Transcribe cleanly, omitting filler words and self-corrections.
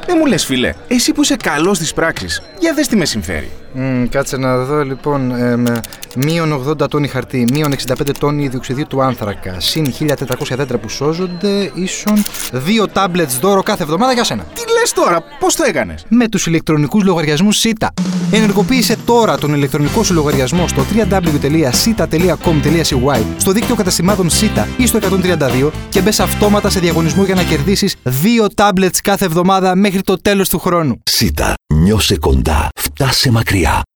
Δεν μου λες, φίλε, εσύ που είσαι καλός στις πράξεις, για δες τι με συμφέρει. Κάτσε να δω λοιπόν. Μείον 80 τόνοι χαρτί, μείον 65 τόνοι διοξιδίου του άνθρακα, συν 1400 δέντρα που σώζονται, ίσον 2 τάμπλετς δώρο κάθε εβδομάδα για σένα. Τι λες τώρα, πώς το έκανες? Με τους ηλεκτρονικούς λογαριασμούς Sita. Ενεργοποίησε τώρα τον ηλεκτρονικό σου λογαριασμό στο www.sita.com.cy, στο δίκτυο καταστημάτων Sita ή στο 132 και μπες αυτόματα σε διαγωνισμό για να κερδίσεις 2 τάμπλετς κάθε εβδομάδα μέχρι το τέλος του χρόνου. Sita. Νιώσε κοντά. Φτάσε μακριά.